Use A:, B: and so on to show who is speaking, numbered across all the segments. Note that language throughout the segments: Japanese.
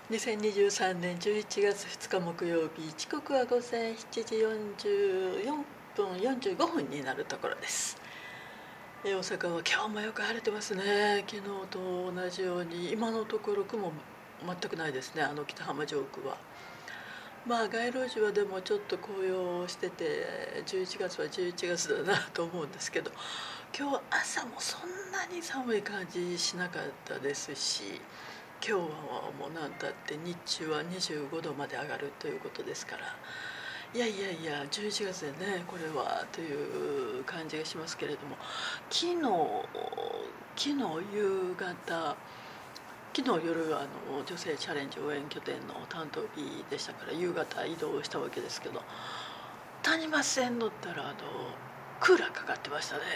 A: 2023年11月2日木曜日、時刻は午前7時44分45分になるところです。大阪は今日もよく晴れてますね。昨日と同じように今のところ雲全くないですね。北浜上空は街路樹はでもちょっと紅葉してて、11月は11月だなと思うんですけど、今日は朝もそんなに寒い感じしなかったですし、今日はもう何たって日中は25度まで上がるということですから、いや11月でねこれはという感じがしますけれども、昨日夕方、昨日夜女性チャレンジ応援拠点の担当日でしたから、夕方移動したわけですけど、谷間線乗ったらクーラーかかってましたね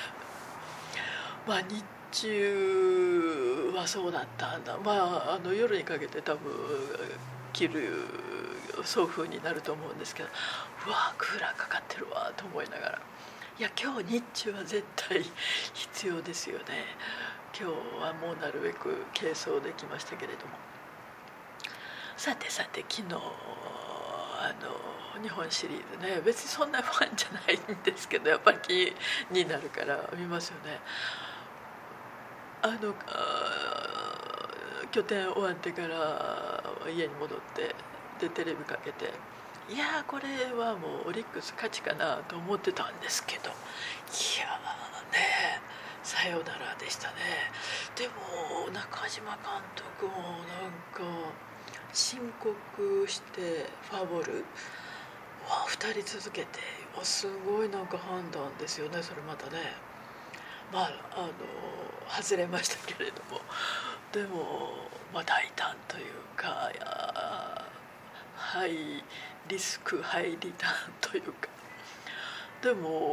A: 日中はそうだったんだ。夜にかけて多分着る送風になると思うんですけど、クーラーかかってるわと思いながら、いや今日日中は絶対必要ですよね。今日はもうなるべく軽装できましたけれども、さて昨日日本シリーズね、別にそんなファンじゃないんですけど、やっぱり気になるから見ますよね。拠点終わってから家に戻ってでテレビかけて、いやこれはもうオリックス勝ちかなと思ってたんですけど、いやねさよならでしたね。でも中島監督もなんか申告してフォアボール2人続けて、すごいなんか判断ですよね。それまたね外れましたけれども、でも大胆というか、ハイリスクハイリターンというか、でも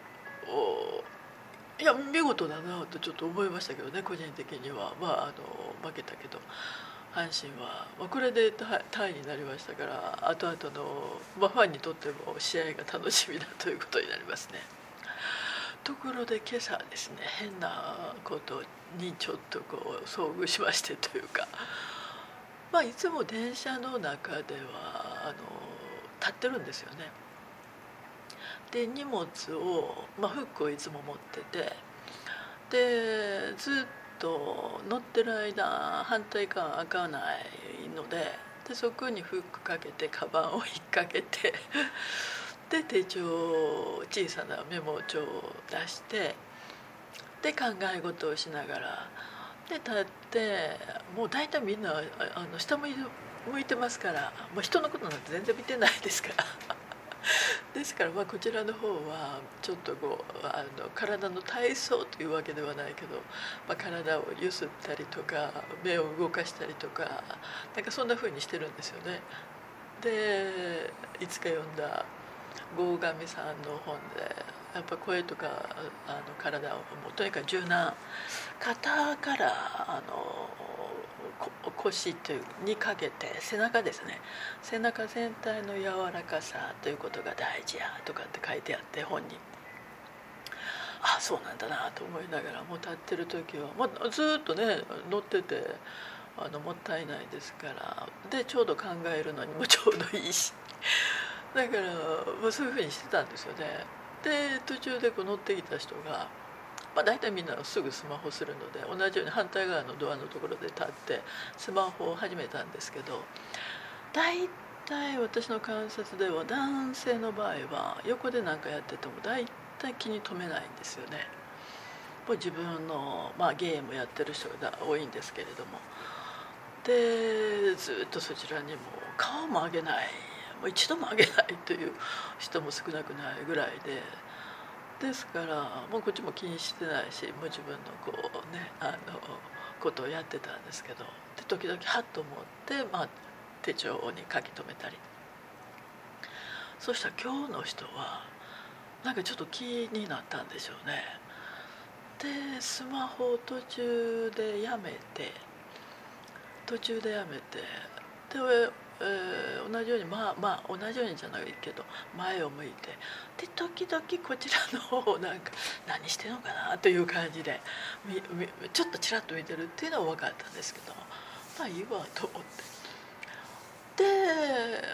A: いや見事だなとちょっと思いましたけどね、個人的には。負けたけど阪神は、これでタイになりましたから、後々の、ファンにとっても試合が楽しみだということになりますね。ところで今朝ですね、変なことにちょっと遭遇しましてというか、いつも電車の中では立ってるんですよね。で荷物を、フックをいつも持ってて、でずっと乗ってる間反対側開かないので、そこにフックかけてカバンを引っ掛けてで手帳、小さなメモ帳を出して、で考え事をしながらで立って、もう大体みんな下向いてますから、もう人のことなんて全然見てないですからですからこちらの方はちょっと体の体操というわけではないけど、体をゆすったりとか目を動かしたりとか、なんかそんな風にしてるんですよね。でいつか読んだ郷上さんの本で、やっぱ声とか体をもうとにかく柔軟、肩から腰にかけて背中ですね、背中全体の柔らかさということが大事やとかって書いてあって、本にそうなんだなと思いながら、もう立ってる時は、ずっとね乗っててもったいないですから、でちょうど考えるのにもちょうどいいしだから、そういうふうにしてたんですよね。で途中で乗ってきた人が、大体みんなすぐスマホするので、同じように反対側のドアのところで立ってスマホを始めたんですけど、大体私の観察では男性の場合は横で何かやってても大体気に留めないんですよね。もう自分の、ゲームやってる人が多いんですけれども、でずっとそちらにも顔も上げない、もう一度も上げないという人も少なくないぐらいで、ですからもうこっちも気にしてないし、もう自分のことをやってたんですけど、で時々ハッと思って、手帳に書き留めたり、そしたら今日の人はなんかちょっと気になったんでしょうね。でスマホを途中でやめてで、同じように同じようにじゃないけど前を向いて、で時々こちらの方をなんか何してんのかなという感じでちょっとちらっと見てるっていうのは分かったんですけど、いいわと思って。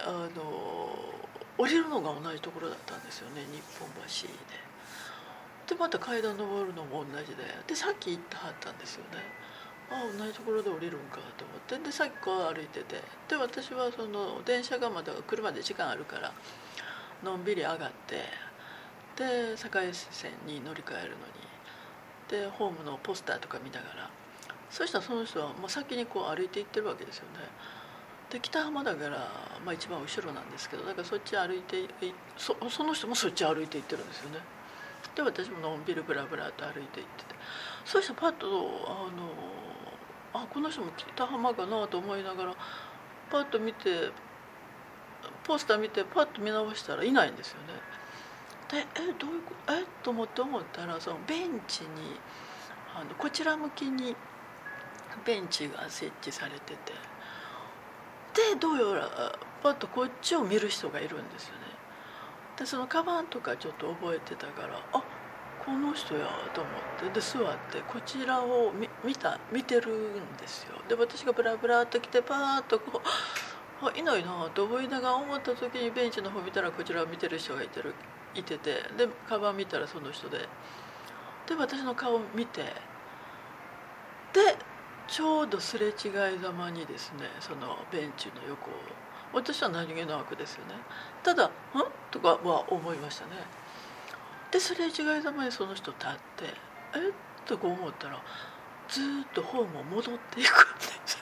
A: 降りるのが同じところだったんですよね、日本橋で。でまた階段登るのも同じで、さっき行ってはったんですよね。同じところで降りるんかと思って、でさっきこう歩いてて、で私はその電車がまだ車で時間あるからのんびり上がって、で堺線に乗り換えるのに、でホームのポスターとか見ながら、そしたらその人はもう先にこう歩いていってるわけですよね。で北浜だから、一番後ろなんですけど、だからそっち歩いてその人もそっち歩いていってるんですよね。で私ものんびりブラブラと歩いていってて、そしたらパッとこの人も北浜かなと思いながらパッと見て、ポスター見てパッと見直したらいないんですよね。でどういうことと思ったら、そのベンチにこちら向きにベンチが設置されてて、でどうやらパッとこっちを見る人がいるんですよね。でそのカバンとかちょっと覚えてたから、この人やと思って、で座ってこちらを見てるんですよ。で私がブラブラっと来てパーッとこういないなと思いながら思った時に、ベンチの方見たらこちらを見てる人がいてて、でカバン見たらその人で私の顔を見て、でちょうどすれ違いざまにですね、そのベンチの横を、私は何気なくですよね、ただ「とかは思いましたね。ですれ違いざまにその人立ってとか思ったら、ずっとホームを戻っていくんです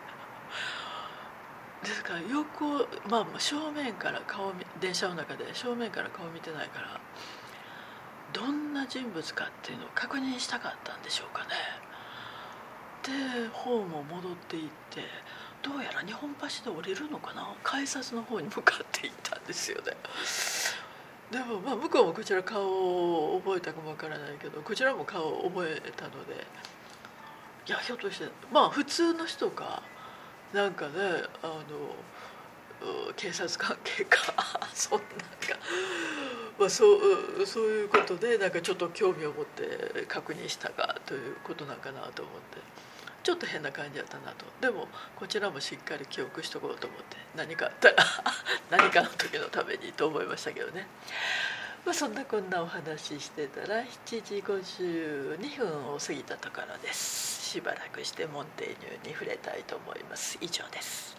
A: ですから横、正面から電車の中で正面から顔見てないから、どんな人物かっていうのを確認したかったんでしょうかね。でホームを戻っていって、どうやら日本橋で降りるのかな、改札の方に向かっていったんですよね。でも向こうもこちら顔を覚えたかもわからないけど、こちらも顔を覚えたので、いやひょっとして普通の人かなんかね、警察関係かそんなんか、そういうことでなんかちょっと興味を持って確認したかということなんかなと思って、ちょっと変な感じだったなと。でもこちらもしっかり記憶しとこうと思って、何かあったら何かの時のためにと思いましたけどね。そんなこんなお話ししてたら7時52分を過ぎたところです。しばらくしてモンテーニュに触れたいと思います。以上です。